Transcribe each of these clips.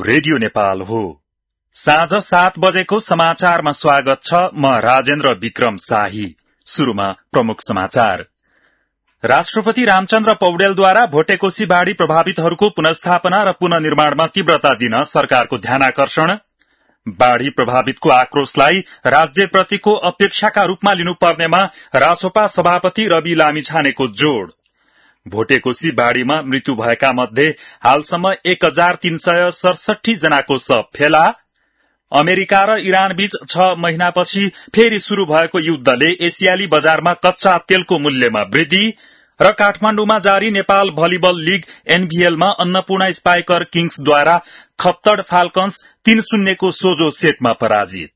Radio Nepal हो। साँझ 7 बजेको समाचारमा स्वागत छ। म राजेन्द्र विक्रम शाही। शुरूमा प्रमुख समाचार। राष्ट्रपति रामचन्द्र पौडेलद्वारा भोटेकोशी बाढ़ी प्रभावितहरूको पुनर्स्थापना र पुननिर्माणमा तीव्रता दिन सरकारको ध्यानाकर्षण। बाढ़ी प्रभावितको आक्रोशलाई राज्यप्रतिको अपेक्षाका रूपमा लिनुपर्नेमा रासोपा सभापति रवि लामिछानेको जोड़। भोटेकोशी बाढ़ीमा मृत्यु भएका मध्ये हालसम्म 1367 जनाको शव फेला। अमेरिका र इरान बीच 6 महिनापछि फेरि शुरू भएको युद्धले एसियाली बजारमा कच्चा तेलको मूल्यमा वृद्धि। र काठमाण्डुमा जारी नेपाल भलिबल लीग एनभीएलमा अन्नपूर्ण स्पाइकर किङ्सद्वारा खप्तड फाल्कन्स 3-0 को सोझो सेटमा पराजित।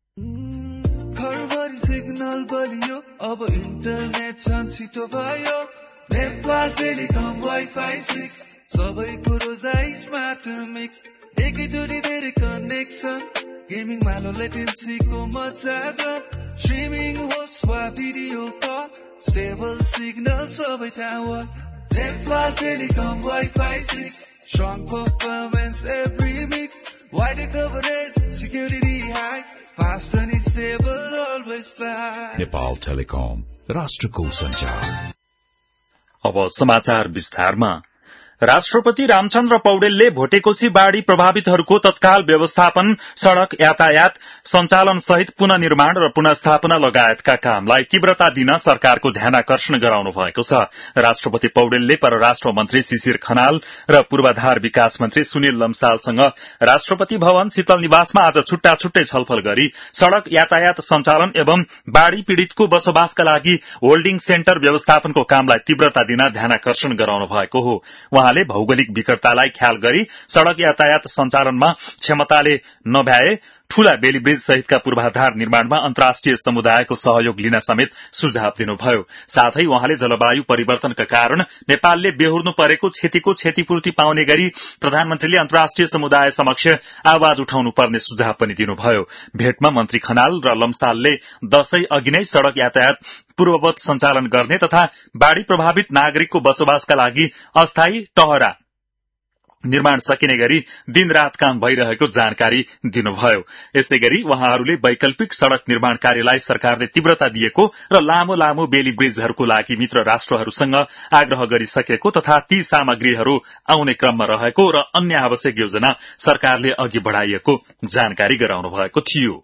सिग्नल बलियो अब इन्टरनेट छिटो भयो। नेपाल टेलिकम वाइफाई 6 सबै कुरो जाइ स्मार्ट मिक्स एकैचोटि धेरै कनेक्सन गेमिङ मालो लेटेन्सीको मजा छ स्ट्रिमिङ होस् वा भिडियो कल स्टेबल सिग्नल सबै tower Nepal telecom wifi 6 strong performance every mix wide coverage security high fast and stable always fly. Nepal telecom राष्ट्रको सञ्चार। अब समाचार विस्तारमा। राष्ट्रपति रामचन्द्र पौडेलले भोटेकोशी बाढ़ी प्रभावितहरूको तत्काल व्यवस्थापन, सड़क यातायात सञ्चालन सहित पुननिर्माण र पुनर्स्थापना लगायतका कामलाई तीव्रता दिन सरकारको ध्यानाकर्षण गराउनु भएको छ। राष्ट्रपति पौडेलले परराष्ट्र मन्त्री शिशिर खनाल र पूर्वाधार विकास मन्त्री सुनिल लम्सालसँग राष्ट्रपति भवन शीतल निवासमा आज छुट्टा छुट्टै छलफल गरी सड़क यातायात सञ्चालन एवं बाढ़ी पीड़ितको बसोबासका लागि होल्डिङ सेन्टर व्यवस्थापनको कामलाई तीव्रता दिन ध्यानाकर्षण गराउनु भएको हो। उहाँले भौगोलिक विकटतालाई ख्याल गरी सड़क यातायात सञ्चालनमा क्षमताले नभ्याए ठूला बेली ब्रिज सहितका पूर्वाधार निर्माणमा अन्तर्राष्ट्रिय समुदायको सहयोग लिन समेत सुझाव दिनुभयो। साथै उहाँले जलवायु परिवर्तनका कारण नेपालले बेहोर्नु परेको क्षतिको क्षतिपूर्ति पाउने गरी प्रधानमन्त्रीले अन्तर्राष्ट्रिय समुदाय समक्ष आवाज उठाउनु पर्ने सुझाव पनि दिनुभयो। भेटमा मन्त्री खनाल र लम्सालले दशैं अघि नै सड़क यातायात पूर्ववत सञ्चालन गर्ने तथा बाढ़ी प्रभावित नागरिकको बसोबासका लागि अस्थायी टहरा निर्माण सकिने गरी दिनरात काम भइरहेको जानकारी दिनुभयो। यसैगरी उहाँहरूले वैकल्पिक सड़क निर्माण कार्यलाई सरकारले तीव्रता दिएको र लामो लामो बेली ब्रिजहरूको लागि मित्र राष्ट्रहरूसँग आग्रह गरिसकेको तथा ती सामग्रीहरू आउने क्रममा रहेको र अन्य आवश्यक योजना सरकारले अघि बढ़ाइएको जानकारी गराउनु भएको थियो।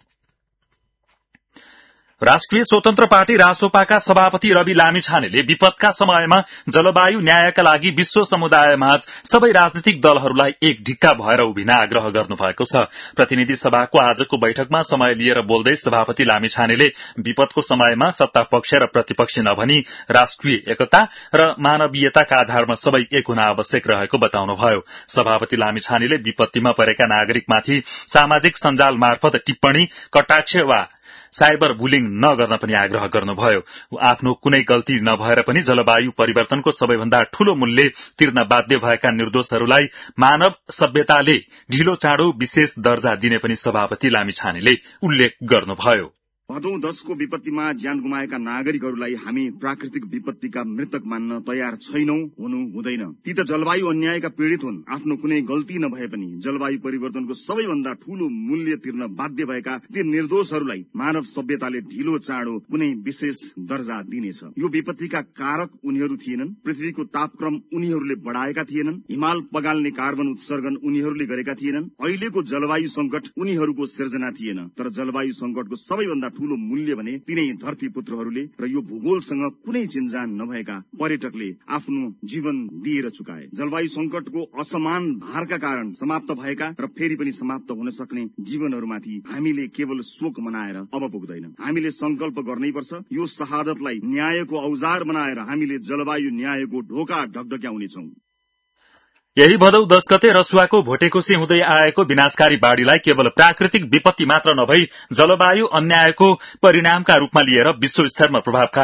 राष्ट्रिय स्वतन्त्र पार्टी रासोपाका सभापति रवि लामिछानेले विपदका समयमा जलवायु न्यायका लागि विश्व समुदायमाझ सबै राजनीतिक दलहरूलाई एक ढिक्का भएर उभिन आग्रह गर्नुभएको छ। प्रतिनिधि सभाको आजको बैठकमा समय लिएर बोल्दै सभापति लामिछानेले विपदको समयमा सत्ता पक्ष र प्रतिपक्ष नभनी राष्ट्रिय एकता र मानवीयताका आधारमा सबै एक हुन आवश्यक रहेको बताउनुभयो। सभापति लामिछानेले विपत्तिमा परेका नागरिकमाथि सामाजिक सञ्जाल मार्फत टिप्पणी, कटाक्ष वा साइबर बुलिङ नगर्न पनि आग्रह गर्नुभयो। आफ्नो कुनै गल्ती नभएर पनि जलवायु परिवर्तनको सबैभन्दा ठूलो मूल्य तिर्न बाध्य भएका निर्दोषहरूलाई मानव सभ्यताले ढिलो चाँडो विशेष दर्जा दिने पनि सभापति लामिछानेले उल्लेख गर्नुभयो। भदौ 10 को विपत्तिमा ज्यान गुमाएका नागरिकहरूलाई हामी प्राकृतिक विपत्तिका मृतक मान्न तयार छैनौं, हुनु हुँदैन। ती त जलवायु अन्यायका पीड़ित हुन्। आफ्नो कुनै गल्ती नभए पनि जलवायु परिवर्तनको सबैभन्दा ठूलो मूल्य तिर्न बाध्य भएका ती निर्दोषहरूलाई मानव सभ्यताले ढिलो चाँडो कुनै विशेष दर्जा दिनेछ। यो विपत्तिका कारक उनीहरू थिएनन्। पृथ्वीको तापक्रम उनीहरूले बढ़ाएका थिएनन्। हिमाल पगाल्ने कार्बन उत्सर्जन उनीहरूले गरेका थिएनन्। अहिलेको जलवायु संकट उनीहरूको सिर्जना थिएन। तर जलवायु संकटको सबैभन्दा ठूलो मूल्य भने तिनै धरती पुत्रहरूले र यो भूगोलसँग कुनै चिन्जान नभएका पर्यटकले आफ्नो जीवन दिएर चुकाए। जलवायु संकटको असमान भारका कारण समाप्त भएका र फेरि पनि समाप्त हुन सक्ने जीवनहरूमाथि हामीले केवल शोक मनाएर अब पुग्दैन। हामीले संकल्प गर्नैपर्छ। यो शहादतलाई न्यायको औजार बनाएर हामीले जलवायु न्यायको ढोका ढकढक्याउनेछौं। यही भदौ 10 गते रसुवाको भोटेकोशी हुँदै आएको विनाशकारी बाढ़ीलाई केवल प्राकृतिक विपत्ति मात्र नभई जलवायु अन्यायको परिणामका रूपमा लिएर विश्व स्तरमा प्रभावकारी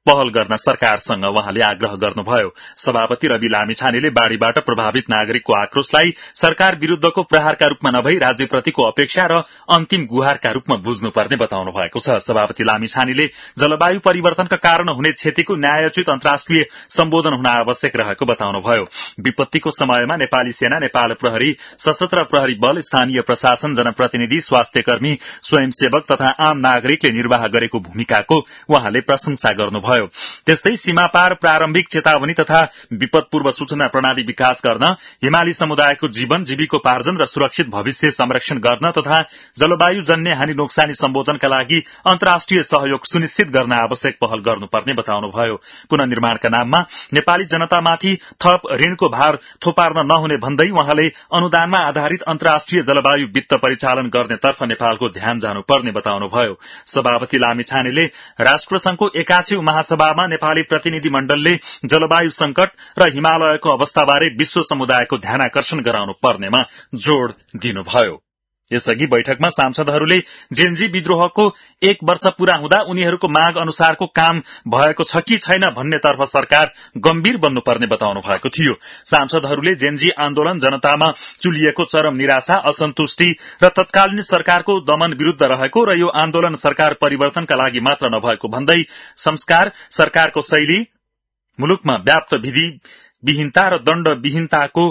पहल गर्न सरकारसँग उहाँले आग्रह गर्नुभयो। सभापति रवि लामिछानेले बाढ़ीबाट प्रभावित नागरिकको आक्रोशलाई सरकार विरूद्धको प्रहारका रूपमा नभई राज्यप्रतिको अपेक्षा र अन्तिम गुहारका रूपमा बुझ्नुपर्ने बताउनु भएको छ। सभापति लामिछानेले जलवायु परिवर्तनका कारण हुने क्षतिको न्यायोचित अन्तर्राष्ट्रिय सम्बोधन हुन आवश्यक रहेको बताउनुभयो। विपत्तिको समयमा नेपाली सेना, नेपाल प्रहरी, सशस्त्र प्रहरी बल, स्थानीय प्रशासन, जनप्रतिनिधि, स्वास्थ्यकर्मी, स्वयंसेवक तथा आम नागरिकले निर्वाह गरेको भूमिकाको उहाँले प्रशंसा गर्नुभयो। त्यस्तै सीमापार प्रारम्भिक चेतावनी तथा विपद पूर्व सूचना प्रणाली विकास गर्न, हिमाली समुदायको जीवन जीविकोपार्जन र सुरक्षित भविष्य संरक्षण गर्न तथा जलवायु जन्य हानि नोक्सानी सम्बोधनका लागि अन्तर्राष्ट्रिय सहयोग सुनिश्चित गर्न आवश्यक पहल गर्नुपर्ने बताउनुभयो। पुनर्निर्माणका नाममा नेपाली जनतामाथि थप ऋणको भार थोपार्न नहुने भन्दै उहाँले अनुदानमा आधारित अन्तर्राष्ट्रिय जलवायु वित्त परिचालन गर्नेतर्फ नेपालको ध्यान जानुपर्ने बताउनुभयो। सभापति लामिछानेले राष्ट्रसंघको 81औं महासभामा नेपाली प्रतिनिधि मण्डलले जलवायु संकट र हिमालयको अवस्थाबारे विश्व समुदायको ध्यानाकर्षण गराउनु पर्नेमा जोड़ दिनुभयो। यसअघि बैठकमा सांसदहरूले जेनजी विद्रोहको 1 वर्ष पूरा हुँदा उनीहरूको माग अनुसारको काम भएको छ कि छैन भन्नेतर्फ सरकार गम्भीर बन्नुपर्ने बताउनु भएको थियो। सांसदहरूले जेनजी आन्दोलन जनतामा चुलिएको चरम निराशा, असन्तुष्टि र तत्कालीन सरकारको दमन विरूद्ध रहेको र यो आन्दोलन सरकार परिवर्तनका लागि मात्र नभएको भन्दै संस्कार, सरकारको शैली, मुलुकमा व्याप्त विधि विहीनता र दण्ड विहीनताको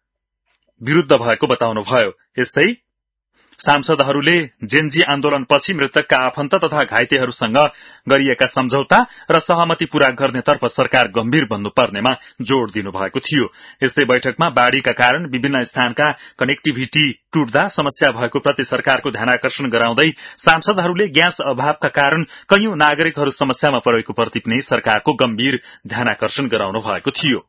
विरूद्ध भएको बताउनुभयो। यस्तै सांसदहरूले जेनजी आन्दोलनपछि मृतकका आफन्त तथा घाइतेहरूसँग गरिएका सम्झौता र सहमति पूरा गर्नेतर्फ सरकार गम्भीर बन्नुपर्नेमा जोड़ दिनुभएको थियो। यस्तै बैठकमा बाढ़ीका कारण विभिन्न स्थानका कनेक्टिभिटी टुट्दा समस्या भएको प्रति सरकारको ध्यानाकर्षण गराउँदै सांसदहरूले ग्यास अभावका कारण कैयौं नागरिकहरू समस्यामा परेको प्रति पनि सरकारको गम्भीर ध्यानाकर्षण गराउनु भएको थियो।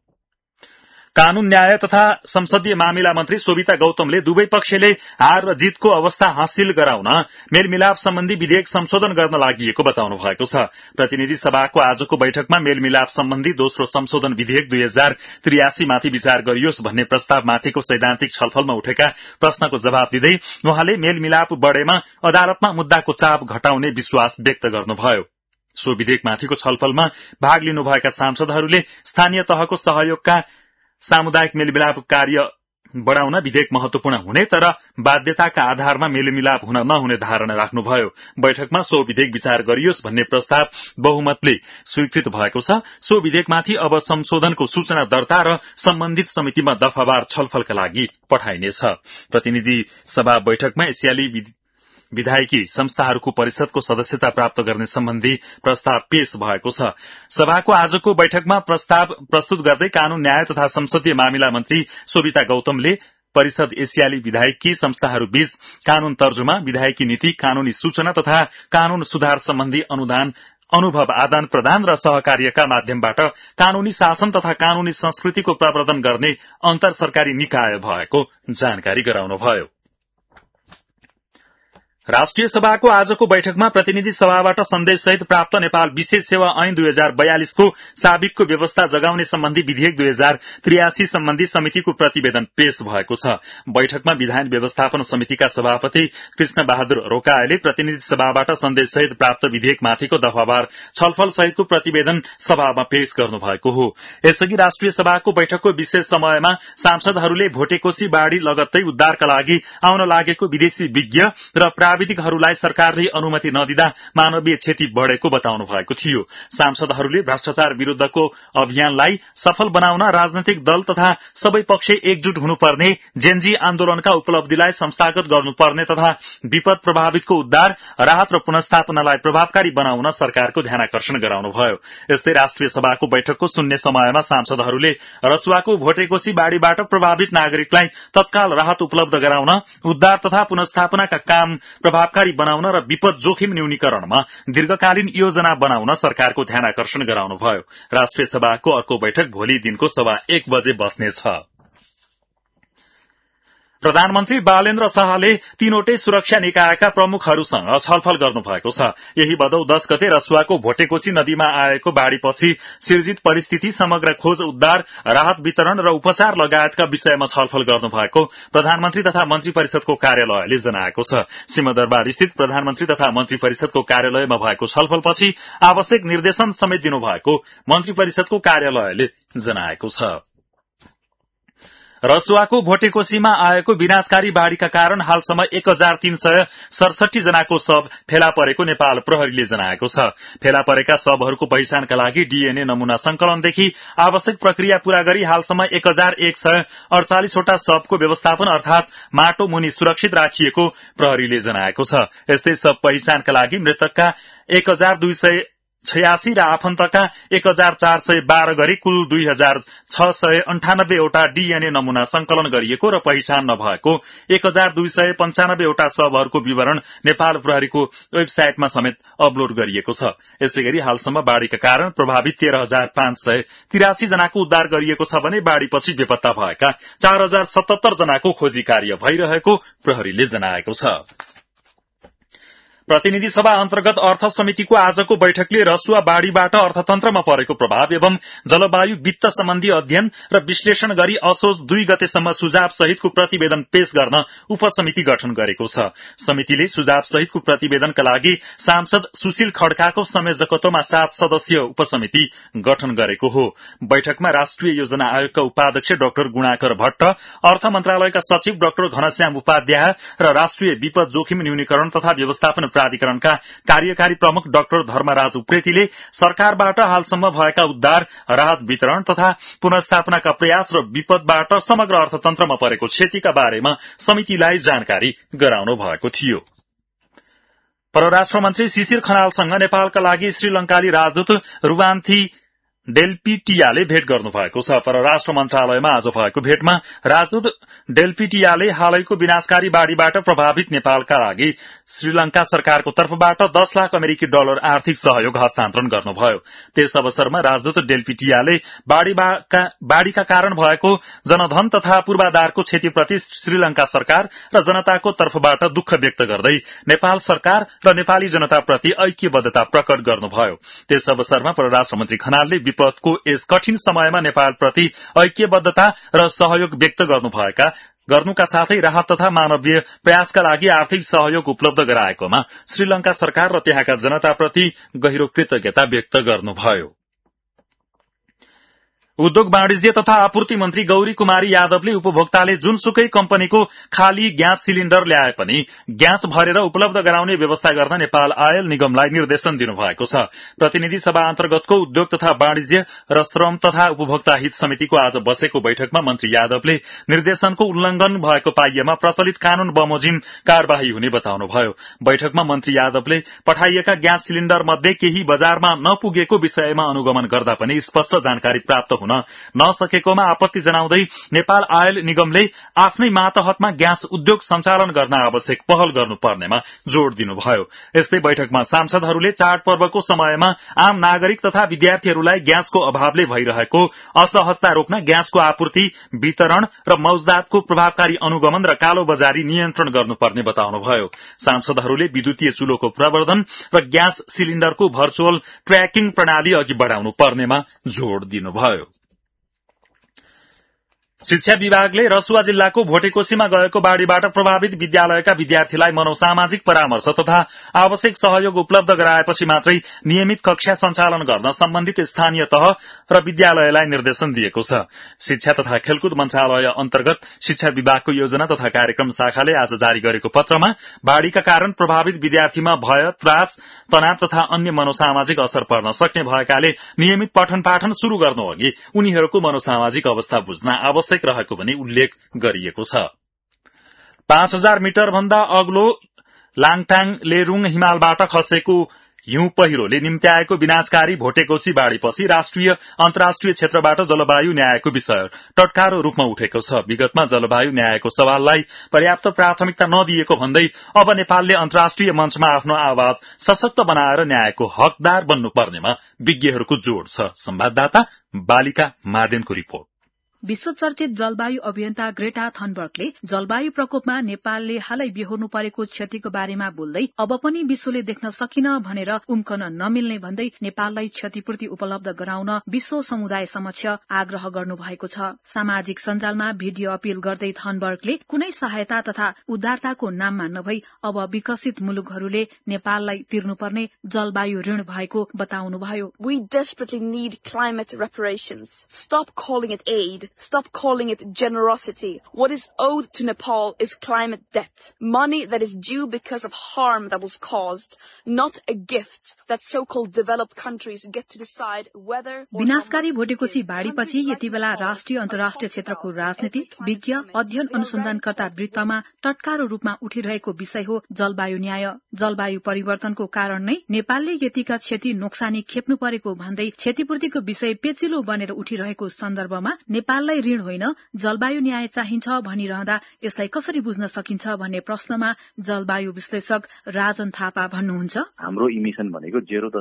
कानून न्याय तथा संसदीय मामिला मन्त्री सोभिता गौतमले दुवै पक्षले हार र जितको अवस्था हासिल गराउन मेलमिलाप सम्बन्धी विधेयक संशोधन गर्न लागि बताउनु भएको छ। प्रतिनिधि सभाको आजको बैठकमा मेलमिलाप सम्बन्धी दोस्रो संशोधन विधेयक 2083 माथि विचार गरियोस् भन्ने प्रस्तावमाथिको सैद्धान्तिक छलफलमा उठेका प्रश्नको जवाब दिँदै उहाँले मेलमिलाप बढ़ेमा अदालतमा मुद्दाको चाप घटाउने विश्वास व्यक्त गर्नुभयो। सो विधेयकमाथिको छलफलमा भाग लिनुभएका सांसदहरूले स्थानीय तहको सहयोगका सामुदायिक मेलमिलाप कार्य बढ़ाउन विधेयक महत्वपूर्ण हुने तर बाध्यताका आधारमा मेलमिलाप हुन नहुने धारणा राख्नुभयो। बैठकमा सो विधेयक विचार गरियोस् भन्ने प्रस्ताव बहुमतले स्वीकृत भएको छ। सो विधेयकमाथि अब संशोधनको सूचना दर्ता र सम्बन्धित समितिमा दफावार छलफलका लागि पठाइनेछ। प्रतिनिधि सभा बैठकमा एसियाली विधायकी संस्थाहरूको परिषदको सदस्यता प्राप्त गर्ने सम्बन्धी प्रस्ताव पेश भएको छ। सभाको आजको बैठकमा प्रस्ताव प्रस्तुत गर्दै कानून न्याय तथा संसदीय मामिला मन्त्री सोभिता गौतमले परिषद एसियाली विधायकी संस्थाहरू बीच कानून तर्जुमा, विधायकी नीति, कानूनी सूचना तथा कानून सुधार सम्बन्धी अनुदान, अनुभव आदान प्रदान र सहकार्यका माध्यमबाट कानूनी शासन तथा कानूनी संस्कृतिको प्रवर्धन गर्ने अन्तर सरकारी निकाय भएको जानकारी गराउनुभयो। राष्ट्रिय सभाको आजको बैठकमा प्रतिनिधि सभाबाट सन्देशसहित प्राप्त नेपाल विशेष सेवा ऐन 2042 को साबिकको व्यवस्था जगाउने सम्बन्धी विधेयक 2083 सम्बन्धी समितिको प्रतिवेदन पेश भएको छ। बैठकमा विधान व्यवस्थापन समितिका सभापति कृष्ण बहादुर रोकाले प्रतिनिधि सभाबाट सन्देशसहित प्राप्त विधेयकमाथिको दफावार छलफल सहितको प्रतिवेदन सभामा पेश गर्नुभएको हो। यसअघि राष्ट्रिय सभाको बैठकको विशेष समयमा सांसदहरूले भोटेकोशी बाढ़ी लगत्तै उद्धारका लागि आउन लागेको विदेशी विज्ञ र प्राविधिकहरूलाई सरकारले अनुमति नदिँदा मानवीय क्षति बढ़ेको बताउनु भएको थियो। सांसदहरूले भ्रष्टाचार विरूद्धको अभियानलाई सफल बनाउन राजनैतिक दल तथा सबै पक्ष एकजुट हुनुपर्ने, जेनजी आन्दोलनका उपलब्धिलाई संस्थागत गर्नुपर्ने तथा विपद प्रभावितको उद्धार, राहत र पुनर्स्थापनालाई प्रभावकारी बनाउन सरकारको ध्यानाकर्षण गराउनुभयो। यस्तै राष्ट्रिय सभाको बैठकको शून्य समयमा सांसदहरूले रसुवाको भोटेकोशी बाढ़ीबाट प्रभावित नागरिकलाई तत्काल राहत उपलब्ध गराउन, उद्धार तथा पुनर्स्थापनाका काम प्रभावकारी बनाउन र विपद जोखिम न्यूनीकरणमा दीर्घकालीन योजना बनाउन सरकारको ध्यानाकर्षण गराउनुभयो। राष्ट्रिय सभाको अर्को बैठक भोलि दिनको 1:15 बजे बस्नेछ। प्रधानमन्त्री बालेन्द्र शाहले तीनवटै सुरक्षा निकायका प्रमुखहरूसँग छलफल गर्नुभएको छ। यही भदौ 10 गते रसुवाको भोटेकोशी नदीमा आएको बाढ़ीपछि सिर्जित परिस्थिति, समग्र खोज उद्धार, राहत वितरण र उपचार लगायतका विषयमा छलफल गर्नुभएको प्रधानमन्त्री तथा मन्त्री परिषदको कार्यालयले जनाएको छ। सिंहदरबार स्थित प्रधानमन्त्री तथा मन्त्री परिषदको कार्यालयमा भएको छलफलपछि आवश्यक निर्देशन समेत दिनुभएको मन्त्री परिषदको कार्यालयले जनाएको छ। रसुवाको भोटेकोशीमा आएको विनाशकारी बाढ़ीका कारण हालसम्म 1367 जनाको शव फेला परेको नेपाल प्रहरीले जनाएको छ। फेला परेका शवहरूको पहिचानका लागि डीएनए नमूना संकलनदेखि आवश्यक प्रक्रिया पूरा गरी हालसम्म 1148 वटा शवको व्यवस्थापन अर्थात माटो मुनि सुरक्षित राखिएको प्रहरीले जनाएको छ। यस्तै शव पहिचानका लागि मृतकका 1286 र आफन्तका 1412 गरी कुल 2698 वटा डीएनए नमूना संकलन गरिएको र पहिचान नभएको 1295 वटा शवहरूको विवरण नेपाल प्रहरीको वेबसाइटमा समेत अपलोड गरिएको छ। यसैगरी हालसम्म बाढ़ीका कारण प्रभावित 13,583 जनाको उद्धार गरिएको छ भने बाढ़ीपछि बेपत्ता भएका 4077 जनाको खोजी कार्य भइरहेको प्रहरीले जनाएको छ। प्रतिनिधि सभा अन्तर्गत अर्थ समितिको आजको बैठकले रसुवा बाढ़ीबाट अर्थतन्त्रमा परेको प्रभाव एवं जलवायु वित्त सम्बन्धी अध्ययन र विश्लेषण गरी असोज 2 गतेसम्म सुझाव सहितको प्रतिवेदन पेश गर्न उपसमिति गठन गरेको छ। समितिले सुझाव सहितको प्रतिवेदनका लागि सांसद सुशील खड्काको संयोजकत्वमा 7 सदस्यीय उपसमिति गठन गरेको हो। बैठकमा राष्ट्रिय योजना आयोगका उपाध्यक्ष डाक्टर गुणाकर भट्ट, अर्थ मन्त्रालयका सचिव डाक्टर घनश्याम उपाध्याय र राष्ट्रिय विपद जोखिम न्यूनीकरण तथा व्यवस्थापन प्राधिकरणका कार्यकारी प्रमुख डाक्टर धर्मराज उप्रेतीले सरकारबाट हालसम्म भएका उद्धार, राहत वितरण तथा पुनर्स्थापनाका प्रयास र विपदबाट समग्र अर्थतन्त्रमा परेको क्षतिका बारेमा समितिलाई जानकारी गराउनु भएको थियो। परराष्ट्र मन्त्री शिशिर खनालसँग नेपालका लागि श्रीलंकाली राजदूत रुवान्थी डेल्पिटियाले भेट गर्नुभएको छ। परराष्ट्र मन्त्रालयमा आज भएको भेटमा राजदूत डेल्पिटियाले हालैको विनाशकारी बाढ़ीबाट प्रभावित नेपालका लागि श्रीलंका सरकारको तर्फबाट 10 लाख अमेरिकी डलर आर्थिक सहयोग हस्तान्तरण गर्नुभयो। त्यस अवसरमा राजदूत डेल्पिटियाले बाढ़ीका कारण भएको जनधन तथा पूर्वाधारको क्षतिप्रति श्रीलंका सरकार र जनताको तर्फबाट दुःख व्यक्त गर्दै नेपाल सरकार र नेपाली जनताप्रति ऐक्यबद्धता प्रकट गर्नुभयो। त्यस अवसरमा परराष्ट्र मन्त्री खनालले विपदको यस कठिन समयमा नेपालप्रति ऐक्यबद्धता र सहयोग व्यक्त गर्नुका साथै राहत तथा मानवीय प्रयासका लागि आर्थिक सहयोग उपलब्ध गराएकोमा श्रीलंका सरकार र त्यहाँका जनताप्रति गहिरो कृतज्ञता व्यक्त गर्नुभयो। उद्योग वाणिज्य तथा आपूर्ति मन्त्री गौरी कुमारी यादवले उपभोक्ताले जुनसुकै कम्पनीको खाली ग्यास सिलिण्डर ल्याए पनि ग्यास भरेर उपलब्ध गराउने व्यवस्था गर्न नेपाल आयल निगमलाई निर्देशन दिनुभएको छ। प्रतिनिधि सभा अन्तर्गतको उद्योग तथा वाणिज्य र श्रम तथा उपभोक्ता हित समितिको आज बसेको बैठकमा मन्त्री यादवले निर्देशनको उल्लंघन भएको पाइएमा प्रचलित कानून बमोजिम कार्यवाही हुने बताउनुभयो। बैठकमा मन्त्री यादवले पठाइएका ग्यास सिलिण्डर मध्ये केही बजारमा नपुगेको विषयमा अनुगमन गर्दा पनि स्पष्ट जानकारी प्राप्त हुन नसकेकोमा आपत्ति जनाउँदै नेपाल आयल निगमले आफ्नै मातहतमा ग्यास उद्योग सञ्चालन गर्न आवश्यक पहल गर्नुपर्नेमा जोड़ दिनुभयो। यस्तै बैठकमा सांसदहरूले चाडपर्वको समयमा आम नागरिक तथा विद्यार्थीहरूलाई ग्यासको अभावले भइरहेको असहजता रोक्न ग्यासको आपूर्ति, वितरण र मौजदातको प्रभावकारी अनुगमन र कालो बजारी नियन्त्रण गर्नुपर्ने बताउनुभयो। सांसदहरूले विद्युतीय चुलोको प्रवर्धन र ग्यास सिलिण्डरको भर्चुअल ट्र्याकिङ प्रणाली अघि बढ़ाउनु पर्नेमा जोड़ दिनुभयो। शिक्षा विभागले रसुवा जिल्लाको भोटेकोशीमा गएको बाढ़ीबाट प्रभावित विद्यालयका विद्यार्थीलाई मनोसामाजिक परामर्श तथा आवश्यक सहयोग उपलब्ध गराएपछि मात्रै नियमित कक्षा सञ्चालन गर्न सम्बन्धित स्थानीय तह र विद्यालयलाई निर्देशन दिएको छ। शिक्षा तथा खेलकुद मन्त्रालय अन्तर्गत शिक्षा विभागको योजना तथा कार्यक्रम शाखाले आज जारी गरेको पत्रमा बाढ़ीका कारण प्रभावित विद्यार्थीमा भय, त्रास, तनाव तथा अन्य मनोसामाजिक असर पर्न सक्ने भएकाले नियमित पठन पाठन शुरू गर्नु अघि उनीहरूको मनोसामाजिक अवस्था बुझ्न आवश्यक रहेको पनि उल्लेख गरिएको छ। 5000 मिटर भन्दा अग्लो लाङटाङ लेरुङ हिमालबाट खसेको हिउँ पहिरोले निम्त्याएको विनाशकारी भोटेकोशी बाढ़ीपछि राष्ट्रिय अन्तर्राष्ट्रिय क्षेत्रबाट जलवायु न्यायको विषय टटकारो रूपमा उठेको छ। विगतमा जलवायु न्यायको सवाललाई पर्याप्त प्राथमिकता नदिएको भन्दै अब नेपालले अन्तर्राष्ट्रिय मञ्चमा आफ्नो आवाज सशक्त बनाएर न्यायको हकदार बन्नुपर्नेमा विज्ञहरूको जोड़ छ। संवाददाता बालिका मादेनको रिपोर्ट। विश्व चर्चित जलवायु अभियन्ता ग्रेटा थनबर्गले जलवायु प्रकोपमा नेपालले हालै बेहोर्नु परेको क्षतिको बारेमा बोल्दै अब पनि विश्वले देख्न सकिन भनेर उम्कन नमिल्ने भन्दै नेपाललाई क्षतिपूर्ति उपलब्ध गराउन विश्व समुदाय समक्ष आग्रह गर्नु भएको छ। सामाजिक सञ्जालमा भिडियो अपील गर्दै थनबर्गले कुनै सहायता तथा उद्धारताको नाममा नभई अब विकसित मुलुकहरूले नेपाललाई तिर्नुपर्ने जलवायु ऋण भएको बताउनुभयो। We desperately need climate reparations. Stop calling it aid. Stop calling it generosity. What is owed to Nepal is climate debt. Money that is due because of harm that was caused, not a gift that so-called developed countries get to decide whether. विनाशकारी भोटेकोशी बाढ़ीपछि यति बेला राष्ट्रिय अन्तर्राष्ट्रिय क्षेत्रको राजनीति, विज्ञ, अध्ययन अनुसन्धानकर्ता वृत्तमा टटकारो रूपमा उठिरहेको विषय हो जलवायु न्याय। जलवायु परिवर्तनको कारण नै नेपालले यतिका क्षति नोक्सानी खेप्नु परेको भन्दै क्षतिपूर्तिको विषय पेचिलो बनेर उठिरहेको सन्दर्भमा नेपाललाई ऋण होइन जलवायु न्याय चाहिन्छ भनिरहँदा यसलाई कसरी बुझ्न सकिन्छ भन्ने प्रश्नमा जलवायु विश्लेषक राजन थापा भन्नुहुन्छ। हाम्रो इमिसन भनेको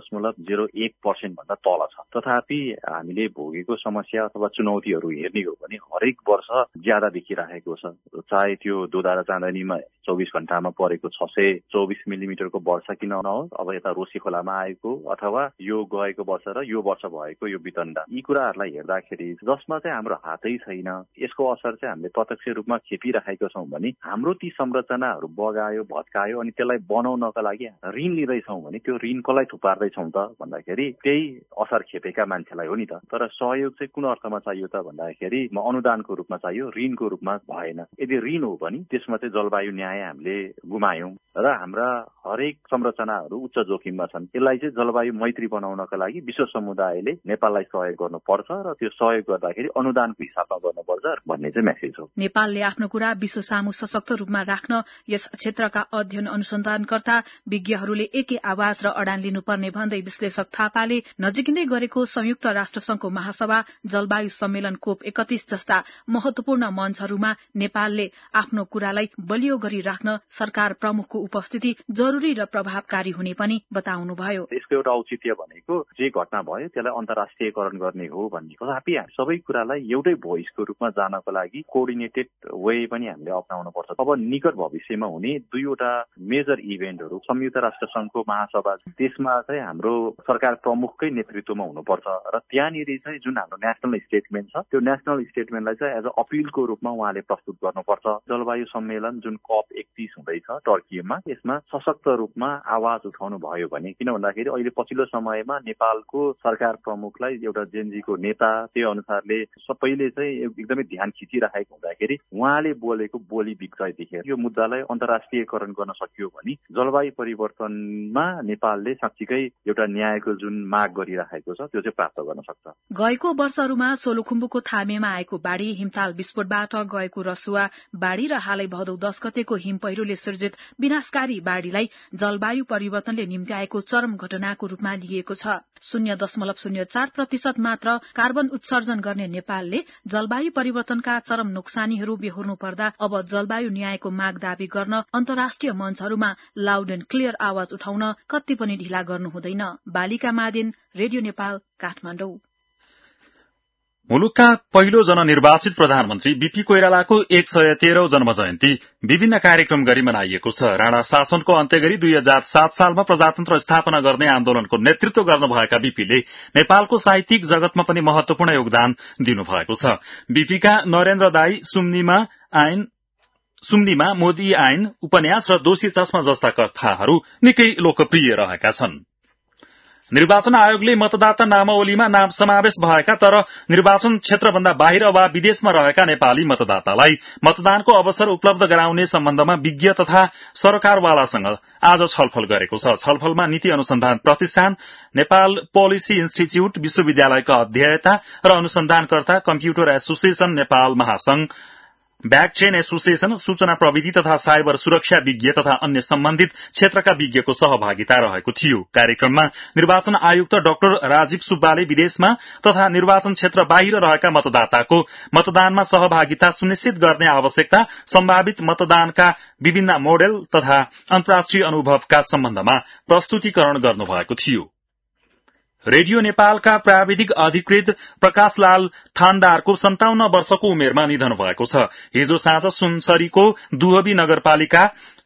0.01% भन्दा तल छ। तथापि हामीले भोगेको समस्या अथवा चुनौतीहरू हेर्ने हो भने हरेक वर्ष ज्यादा देखिरहेको छ। चाहे त्यो दोधारा चाँदनीमा 24 घण्टामा परेको 624 मिलिमिटरको वर्षा किन नहोस्, अब यता रोसी खोलामा आएको अथवा यो गएको वर्ष र यो वर्ष भएको यो वितण्डा, यी कुराहरूलाई हेर्दाखेरि जसमा चाहिँ हाम्रो हातै छैन, यसको असर चाहिँ हामीले प्रत्यक्ष रूपमा खेपिरहेका छौँ भने हाम्रो ती संरचनाहरू बगायो भत्कायो अनि त्यसलाई बनाउनका लागि ऋण लिँदैछौँ भने त्यो ऋण कसलाई थुपार्दैछौँ त भन्दाखेरि त्यही असर खेपेका मान्छेलाई हो नि त। तर सहयोग चाहिँ कुन अर्थमा चाहियो त भन्दाखेरि अनुदानको रूपमा चाहियो, ऋणको रूपमा भएन। यदि ऋण हो भने त्यसमा चाहिँ जलवायु न्याय हामीले गुमायौं र हाम्रा हरेक संरचनाहरू उच्च जोखिममा छन्। यसलाई चाहिँ जलवायु मैत्री बनाउनका लागि विश्व समुदायले नेपाललाई सहयोग गर्नुपर्छ र त्यो सहयोग गर्दाखेरि अनुदानको हिसाबमा गर्नुपर्छ भन्ने चाहिँ मेसेज हो। नेपालले आफ्नो कुरा विश्व सामु सशक्त रूपमा राख्न यस क्षेत्रका अध्ययन अनुसन्धानकर्ता विज्ञहरूले एकै आवाज र अडान लिनुपर्ने भन्दै विश्लेषक थापाले नजिकिँदै गरेको संयुक्त राष्ट्रसंघको महासभा, जलवायु सम्मेलन COP 31 जस्ता महत्वपूर्ण मञ्चहरूमा नेपालले आफ्नो कुरालाई बलियो गरी राख्न सरकार प्रमुखको उपस्थिति जरूरी र प्रभावकारी हुने पनि बताउनुभयो। यसको एउटा औचित्य भनेको जे घटना भयो त्यसलाई अन्तर्राष्ट्रियकरण गर्ने हो भन्ने। तथापि सबै कुरालाई एउटै भोइसको रूपमा जानको लागि कोअर्डिनेटेड वे पनि हामीले अप्नाउनु पर्छ। अब निकट भविष्यमा हुने दुईवटा मेजर इभेन्टहरू संयुक्त राष्ट्र संघको महासभा, त्यसमा चाहिँ हाम्रो सरकार प्रमुखकै नेतृत्वमा हुनुपर्छ र त्यहाँनिर चाहिँ जुन हाम्रो नेशनल स्टेटमेन्ट छ त्यो नेशनल स्टेटमेन्टलाई चाहिँ एज अ अपिलको रूपमा उहाँले प्रस्तुत गर्नुपर्छ। जलवायु सम्मेलन जुन COP 31 हुँदैछ टर्कीमा, यसमा सशक्त रूपमा आवाज उठाउनु भयो भने, किन भन्दाखेरि अहिले पछिल्लो समयमा नेपालको सरकार प्रमुखलाई एउटा जेनजीको नेता त्यो अनुसारले सबैले चाहिँ एकदमै ध्यान खिचिरहेको हुँदाखेरि उहाँले बोलेको बोली विक्रय देखेर यो मुद्दालाई अन्तर्राष्ट्रियकरण गर्न सकियो भने जलवायु परिवर्तनमा नेपालले साँच्चीकै एउटा न्यायको जुन माग गरिरहेको छ त्यो चाहिँ प्राप्त गर्न सक्छ। गएको वर्षहरूमा सोलुखुम्बुको थामेमा आएको बाढ़ी, हिमताल विस्फोटबाट गएको रसुवा बाढ़ी र हालै भदौ 10 गतेको हिम पहिरोले सृजित विनाशकारी बाढ़ीलाई जलवायु परिवर्तनले निम्त्याएको चरम घटनाको रूपमा लिएको छ। 0.04% मात्र कार्बन उत्सर्जन गर्ने नेपालले जलवायु परिवर्तनका चरम नोक्सानीहरू बेहोर्नु पर्दा अब जलवायु न्यायको माग दावी गर्न अन्तर्राष्ट्रिय मञ्चहरूमा लाउड एण्ड क्लियर आवाज उठाउन कति पनि ढिला गर्नु हुँदैन। बालिका मादिन, रेडियो नेपाल, काठमाडौँ। मुलुकका पहिलो जननिर्वाचित प्रधानमन्त्री बीपी कोइरालाको 113औं जन्म जयन्ती विभिन्न कार्यक्रम गरी मनाइएको छ। राणा शासनको अन्त्य गरी 2007 सालमा प्रजातन्त्र स्थापना गर्ने आन्दोलनको नेतृत्व गर्नुभएका बीपीले नेपालको साहित्यिक जगतमा पनि महत्वपूर्ण योगदान दिनुभएको छ। बीपीका नरेन्द्र दाई, सुम्नीमा मोदी ऐन, उपन्यास र दोषी चस्मा जस्ता कथाहरू निकै लोकप्रिय रहेका छन्। निर्वाचन आयोगले मतदाता नामावलीमा नाम समावेश भएका तर निर्वाचन क्षेत्रभन्दा बाहिर वा विदेशमा रहेका नेपाली मतदातालाई मतदानको अवसर उपलब्ध गराउने सम्बन्धमा विज्ञ तथा सरकारवालासँग आज छलफल गरेको छ। छलफलमा नीति अनुसन्धान प्रतिष्ठान, नेपाल पोलिसी इन्स्टिच्यूट, विश्वविद्यालयका अध्येता र अनुसन्धानकर्ता, कम्प्युटर एसोसिएशन नेपाल महासंघ, ब्याकचेन एसोसिएशन, सूचना प्रविधि तथा साइबर सुरक्षा विज्ञ तथा अन्य सम्बन्धित क्षेत्रका विज्ञको सहभागिता रहेको थियो। कार्यक्रममा निर्वाचन आयुक्त डाक्टर राजीव सुब्बाले विदेशमा तथा निर्वाचन क्षेत्र बाहिर रहेका मतदाताको मतदानमा सहभागिता सुनिश्चित गर्ने आवश्यकता, सम्भावित मतदानका विभिन्न मोडेल तथा अन्तर्राष्ट्रिय अनुभवका सम्बन्धमा प्रस्तुतिकरण गर्नुभएको थियो। रेडियो नेपालका प्राविधिक अधिकृत प्रकाशलाल थानदारको 57 वर्षको उमेरमा निधन भएको छ। हिजो साँझ सुनसरीको दुहबी नगरपालिका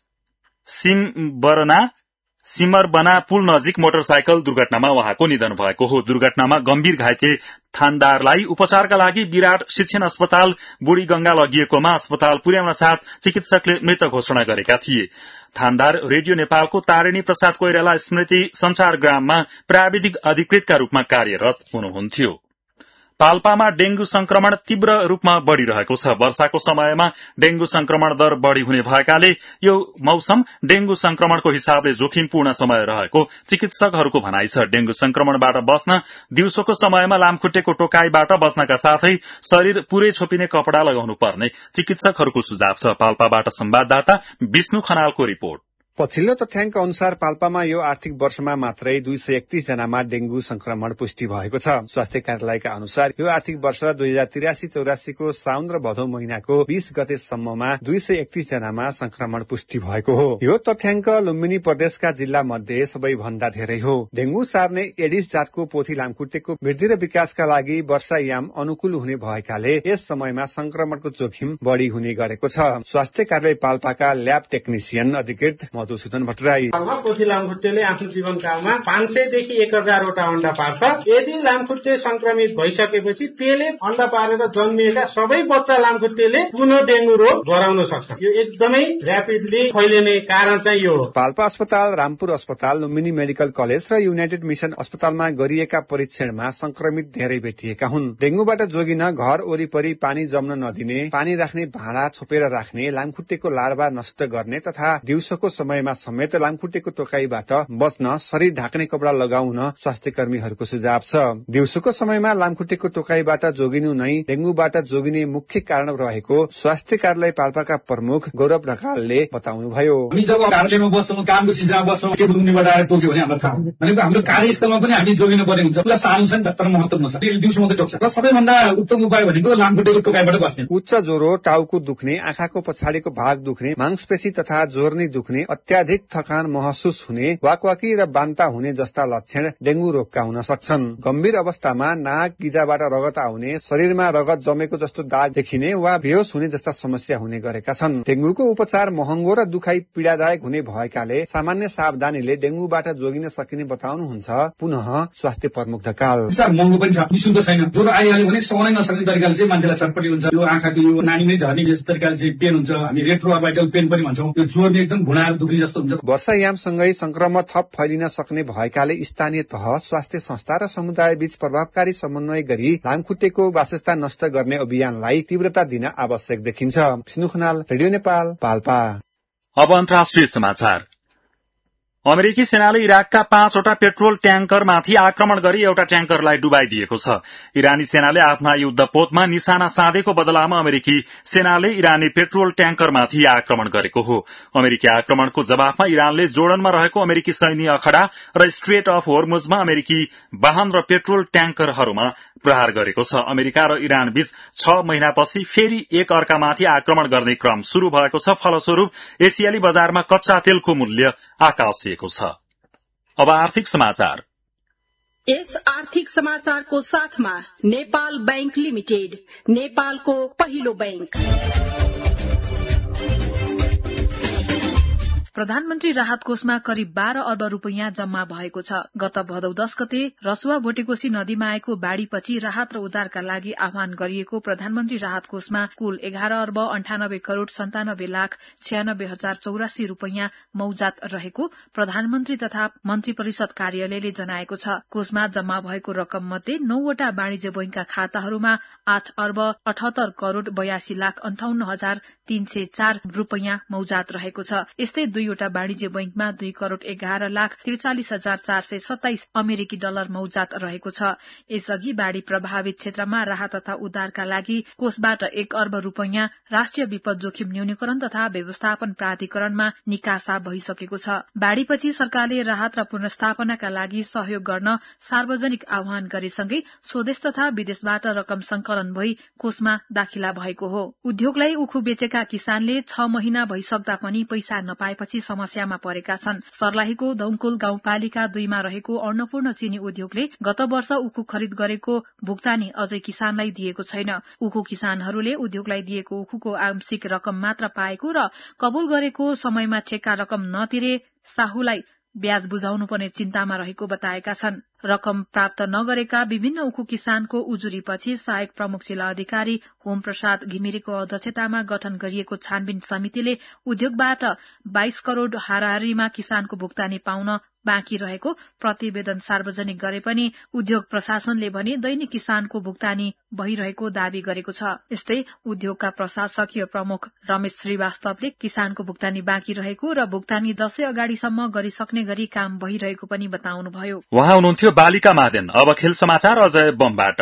सिमरबना पुल नजिक मोटरसाइकल दुर्घटनामा उहाँको निधन भएको हो। दुर्घटनामा गम्भीर घाइते थानदारलाई उपचारका लागि विराट शिक्षण अस्पताल बुढीगंगा लगिएकोमा अस्पताल पुर्याउन साथ चिकित्सकले मृत घोषणा गरेका थिए। थानदार रेडियो नेपालको तारिणी प्रसाद कोइराला स्मृति संचार ग्राममा प्राविधिक अधिकृतका रूपमा कार्यरत हुनुहुन्थ्यो। पाल्पामा डेंगू संक्रमण तीव्र रूपमा बढ़िरहेको छ। वर्षाको समयमा डेंगू संक्रमण दर बढ़ी हुने भएकाले यो मौसम डेंगू संक्रमणको हिसाबले जोखिमपूर्ण समय रहेको चिकित्सकहरूको भनाइ छ। डेंगू संक्रमणबाट बस्न दिउँसोको समयमा लामखुट्टेको टोकाईबाट बस्नका साथै शरीर पूरै छोपिने कपड़ा लगाउनु पर्ने चिकित्सकहरूको सुझाव छ। पाल्पाबाट संवाददाता विष्णु खनालको रिपोर्ट। पछिल्लो तथ्याङ्क अनुसार पाल्पामा यो आर्थिक वर्षमा मात्रै 231 जनामा डेंगू संक्रमण पुष्टि भएको छ। स्वास्थ्य कार्यालयका अनुसार यो आर्थिक वर्ष 2083-84 को साउन र भदौ महिनाको 20 गतेसम्ममा 231 जनामा संक्रमण पुष्टि भएको हो। यो तथ्याङ्क लुम्बिनी प्रदेशका जिल्ला मध्ये सबैभन्दा धेरै हो। डेंगू सार्ने एडिस जातको पोथी लामखुट्टेको वृद्धि र विकासका लागि वर्षायाम अनुकूल हुने भएकाले यस समयमा संक्रमणको जोखिम बढ़ी हुने गरेको छ। स्वास्थ्य कार्यालय पाल्पाका ल्याब टेक्निशियन अधिकृत मधुसूदन भट्टराई, पोथी लामखुट्टेले आफ्नो जीवनकालमा 500 देखि 1000 वटा अण्डा पार्छ। यदि लामखुट्टे संक्रमित भइसकेपछि त्यसले अण्डा पारेर जन्मिएका सबै बच्चा लामखुट्टेले पुनः डेंगू रोग गराउन सक्छ। यो एकदमै र्यापिडली फैलिने कारण चाहिँ यो हो। पाल्पा अस्पताल, रामपुर अस्पताल, लुम्बिनी मेडिकल कलेज र युनाइटेड मिशन अस्पतालमा गरिएका परीक्षणमा संक्रमित धेरै भेटिएका हुन्। डेंगूबाट जोगिन घर वरिपरि पानी जम्न नदिने, पानी राख्ने भाँडा छोपेर राख्ने, लामखुट्टेको लार्वा नष्ट गर्ने तथा दिउँसोको समयमा समेत लामखुट्टेको टोकाईबाट बच्न शरीर ढाक्ने कपड़ा लगाउन स्वास्थ्य कर्मीहरूको सुझाव छ। दिउँसोको समयमा लामखुट्टेको टोकाईबाट जोगिनु नै डेंगूबाट जोगिने मुख्य कारण रहेको स्वास्थ्य कार्यालय पाल्पाका प्रमुख गौरव ढकालले बताउनुभयो। हामी जब कार्यालयमा बस्छौं, कामको सिलसिलामा बस्छौं, टेबलमुनिबाट आएर टोक्यो भने हामीलाई थाहा हुन्छ। भनेको हाम्रो कार्यस्थलमा पनि हामी जोगिनु पर्ने हुन्छ। कुरा सानो छ नि तर महत्त्वपूर्ण छ। दिउँसो मात्रै टोक्छ र सबैभन्दा उत्तम उपाय भनेको लामखुट्टेको टोकाईबाट बस्ने। उच्च ज्वरो, टाउको दुख्ने, आँखाको पछाडिको भाग दुख्ने, मांसपेशी तथा जोर्नी दुख्ने, अत्याधिक थकान महसुस हुने, वाकवाकी र बान्ता हुने जस्ता लक्षण डेंगू रोगका हुन सक्छन्। गम्भीर अवस्थामा नाक गिजाबाट रगत आउने, शरीरमा रगत जमेको जस्तो दाग देखिने वा बेहोस हुने जस्ता समस्या हुने गरेका छन्। डेंगूको उपचार महँगो र दुखाइ पीड़ादायक हुने भएकाले सामान्य सावधानीले डेंगूबाट जोगिन सकिने बताउनुहुन्छ पुनः स्वास्थ्य प्रमुख ढकाल। महँगो पनि छ, निशुल्क छैन। ज्वरो आइहाल्यो भने सहनै नसक्ने तरिकाले चाहिँ मान्छेलाई छटपटी हुन्छ। यो आँखाको यो नानी नै झर्ने जस्तो तरिकाले चाहिँ पेन हुन्छ। हामी रेट्रोअर्बिटल पेन पनि भन्छौँ। यो जोर्नी एकदम भुँडाएर दुख्ने जस्तो हुन्छ। वर्षायामसँगै संक्रमण थप फैलिन सक्ने भएकाले स्थानीय तह, स्वास्थ्य संस्था र समुदाय बीच प्रभावकारी समन्वय गरी लामखुट्टेको वासस्थान नष्ट गर्ने अभियानलाई तीव्रता दिन आवश्यक देखिन्छ। विष्णु खनाल, रेडियो नेपाल, पाल्पा। अब अन्तर्राष्ट्रिय समाचार। अमेरिकी सेनाले इराकका 5वटा पेट्रोल ट्याङ्करमाथि आक्रमण गरी एउटा ट्याङ्करलाई डुबाइदिएको छ। इरानी सेनाले आफ्ना युद्धपोतमा निशाना साधेको बदलामा अमेरिकी सेनाले इरानी पेट्रोल ट्याङ्करमाथि आक्रमण गरेको हो। अमेरिकी आक्रमणको जवाफमा इरानले जोर्डनमा रहेको अमेरिकी सैन्य अखडा र स्ट्रेट अफ होर्मुजमा अमेरिकी वाहन र पेट्रोल ट्याङ्करहरूमा प्रहार गरेको छ। अमेरिका र इरान बीच 6 महिनापछि फेरि एक अर्कामाथि आक्रमण गर्ने क्रम शुरू भएको छ। फलस्वरूप एसियाली बजारमा कच्चा तेलको मूल्य आकाशिएको छ। अब आर्थिक समाचार। यस आर्थिक समाचारको साथमा नेपाल बैंक लिमिटेड, नेपालको पहिलो बैंक। प्रधानमन्त्री राहत कोषमा करिब 12 अर्ब रूपियाँ जम्मा भएको छ। गत भदौ 10 गते रसुवा भोटेकोशी नदीमा आएको बाढ़ीपछि राहत र उद्धारका लागि आह्वान गरिएको प्रधानमन्त्री राहत कोषमा कुल 11 अर्ब 98 करोड़ 97 लाख 96 हजार 84 रूपियाँ मौजात रहेको प्रधानमन्त्री तथा मन्त्री परिषद कार्यालयले जनाएको छ। कोषमा जम्मा भएको रकम मध्ये 9वटा वाणिज्य बैंकका खाताहरूमा 8 अर्ब 78 करोड़ 82 लाख 58 हजार 304 रूपियाँ मौजात रहेको छ। यस्तै 2वटा वाणिज्य बैंकमा 2 करोड़ 11 लाख 43 हजार 427 अमेरिकी डलर मौजात रहेको छ। यसअघि बाढ़ी प्रभावित क्षेत्रमा राहत तथा उद्धारका लागि कोषबाट 1 अर्ब रूपियाँ राष्ट्रिय विपद जोखिम न्यूनीकरण तथा व्यवस्थापन प्राधिकरणमा निकासा भइसकेको छ। बाढ़ीपछि सरकारले राहत र पुनर्स्थापनाका लागि सहयोग गर्न सार्वजनिक आह्वान गरेसँगै स्वदेश तथा विदेशबाट रकम संकलन भई कोषमा दाखिला भएको हो। उद्योगलाई उखु बेचेका किसानले 6 महिना भइसक्दा पनि पैसा नपाएपछि बेसी समस्यामा परेका छन्। सर्लाहीको दौकुल गाउँपालिका 2 मा रहेको अन्नपूर्ण चिनी उद्योगले गत वर्ष उखु खरिद गरेको भुक्तानी अझै किसानलाई दिएको छैन। उखु किसानहरूले उद्योगलाई दिएको उखुको आंशिक रकम मात्र पाएको र कबूल गरेको समयमा ठेक्का रकम नतिरे साहुलाई ब्याज बुझाउनुपर्ने चिन्तामा रहेको बताएका छन्। रकम प्राप्त नगरेका विभिन्न उखु किसानको उजुरीपछि सहायक प्रमुख जिल्ला अधिकारी होम प्रसाद घिमिरेको अध्यक्षतामा गठन गरिएको छानबिन समितिले उद्योगबाट 22 करोड़ हाराहारीमा किसानको भुक्तानी पाउन बाँकी रहेको प्रतिवेदन सार्वजनिक गरे पनि उद्योग प्रशासनले भने दैनिक किसानको भुक्तानी भइरहेको दावी गरेको छ। यस्तै उद्योगका प्रशासकीय प्रमुख रमेश श्रीवास्तवले किसानको भुक्तानी बाँकी रहेको र भुक्तानी 10 अगाडिसम्म गरिसक्ने गरी काम भइरहेको पनि बताउनुभयो। उहाँ हुनुहुन्थ्यो बालिका मादेन। अब खेल समाचार अजय बमबाट।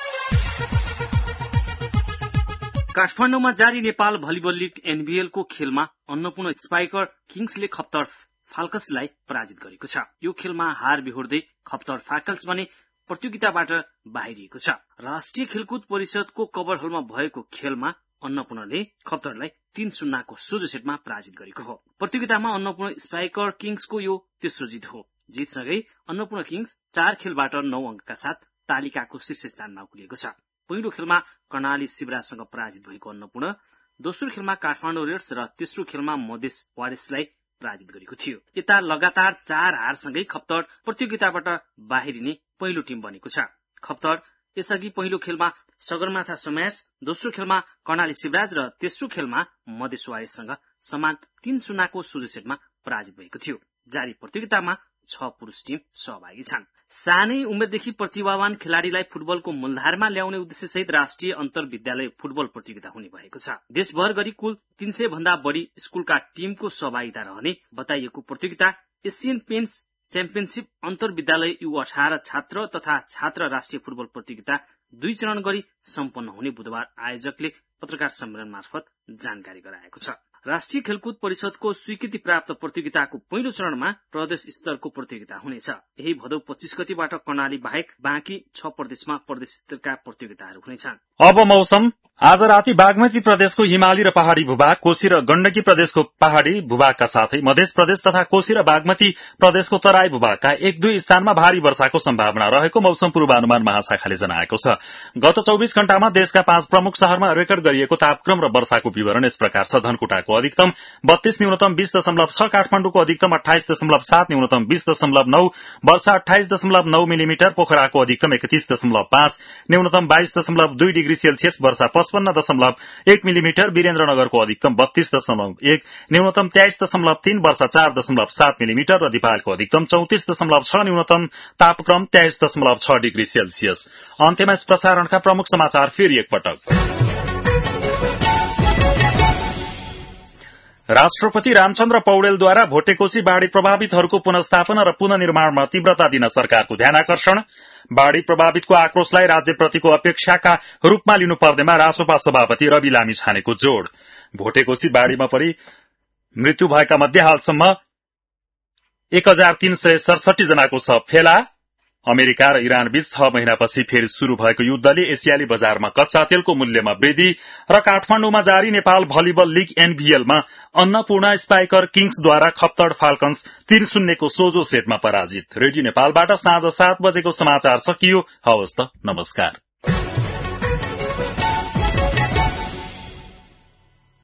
काठमाडौँमा जारी नेपाल भलिबल लीग एनबीएल को खेलमा अन्नपूर्ण स्पाइकर किङ्सले खप्तर फाल्कन्सलाई पराजित गरेको छ। यो खेलमा हार बिहोर्दै खप्तर फाल्कन्स भने प्रतियोगिताबाट बाहिरिएको छ। राष्ट्रिय खेलकुद परिषदको कवर हलमा भएको खेलमा अन्नपूर्णले खप्तरलाई 3-0 को सोझो सेटमा पराजित गरेको हो। प्रतियोगितामा अन्नपूर्ण स्पाइकर किङ्सको यो तेस्रो जित हो। जितसँगै अन्नपूर्ण किङ्स 4 खेलबाट 9 अंकका साथ तालिकाको शीर्ष स्थानमा उक्लिएको छ। पहिलो खेलमा कर्णाली शिवराजसँग पराजित भएको अन्नपूर्ण दोस्रो खेलमा काठमाडौँ रेड्स र तेस्रो खेलमा मधेस वारिसलाई पराजित गरेको थियो। यता लगातार 4 हारसँगै खप्तर प्रतियोगिताबाट बाहिरिने पहिलो टिम बनेको छ। खप्तर यसअघि पहिलो खेलमा सगरमाथा समाज, दोस्रो खेलमा कर्णाली शिवराज र तेस्रो खेलमा मधेस वारिससँग समान 3-0 को सोझो सेटमा पराजित भएको थियो। जारी प्रतियोगितामा 6 पुरुष टिम सहभागी छन्। सानै उमेरदेखि प्रतिभावान खेलाड़ीलाई फुटबलको मूलधारमा ल्याउने उद्देश्यसहित राष्ट्रिय अन्तर्विद्यालय फुटबल प्रतियोगिता हुने भएको छ। देशभर गरी कुल 300 भन्दा बढी स्कूलका टिमको सहभागिता रहने बताइएको प्रतियोगिता एशियन पेन्ट्स च्याम्पियनशिप अन्तर्विद्यालय U18 छात्र तथा छात्र राष्ट्रिय फुटबल प्रतियोगिता 2 चरण गरी सम्पन्न हुने बुधबार आयोजकले पत्रकार सम्मेलन मार्फत जानकारी गराएको छ। राष्ट्रिय खेलकुद परिषदको स्वीकृति प्राप्त प्रतियोगिताको पहिलो चरणमा प्रदेश स्तरको प्रतियोगिता हुनेछ। यही भदौ 25 गतिबाट कर्णाली बाहेक बाँकी 6 प्रदेशमा प्रदेश स्तरका प्रतियोगिताहरू हुनेछन्। अब मौसम। आज राति बागमती प्रदेशको हिमाली र पहाड़ी भूभाग, कोशी र गण्डकी प्रदेशको पहाड़ी भूभागका साथै मध्य प्रदेश तथा कोशी र बागमती प्रदेशको तराई भूभागका 1-2 स्थानमा भारी वर्षाको सम्भावना रहेको मौसम पूर्वानुमान महाशाखाले जनाएको छ। गत 24 घण्टामा देशका 5 प्रमुख शहरमा रेकर्ड गरिएको तापक्रम र वर्षाको विवरण यस प्रकार छ। धनकुटाको अधिकतम 32, न्यूनतम 20.6, काठमाडौँको अधिकतम 28.7, न्यूनतम 20.9, वर्षा 28.9 मिलिमिटर, पोखराको अधिकतम 31.5, न्यूनतम 22.2 डिग्री सेल्सियस, वर्षा 55.1 मिलिमिटर, वीरेन्द्रनगरको अधिकतम 32.1, न्यूनतम 23.3, वर्षा 4.7 मिलिमिटर र दिपालको अधिकतम 34.6, न्यूनतम तापक्रम 23.6 डिग्री सेल्सियस। अन्त्यमा यस प्रसारणका प्रमुख समाचार फेरि एकपटक। राष्ट्रपति रामचन्द्र पौडेलद्वारा भोटेकोशी बाढ़ी प्रभावितहरूको पुनस्थापना र पुननिर्माणमा तीव्रता दिन सरकारको ध्यानाकर्षण। बाढ़ी प्रभावितको आक्रोशलाई राज्यप्रतिको अपेक्षाका रूपमा लिनुपर्नेमा रासोपा सभापति रवि लामिछानेको जोड़। भोटेकोशी बाढ़ीमा परि मृत्यु भएका मध्ये हालसम्म 1367 जनाको शव फेला। अमेरिका र इरान बीच 6 महिनापछि फेरि शुरू भएको युद्धले एसियाली बजारमा कच्चा तेलको मूल्यमा वृद्धि र काठमाडौँमा जारी नेपाल भलिबल लीग एनबीएलमा अन्नपूर्ण स्पाइकर किङ्सद्वारा खप्तर फाल्कन्स 3-0 को सोझो सेटमा पराजित। रेडियो नेपालबाट साँझ 7 बजेको समाचार सकियो। हवस् त, नमस्कार।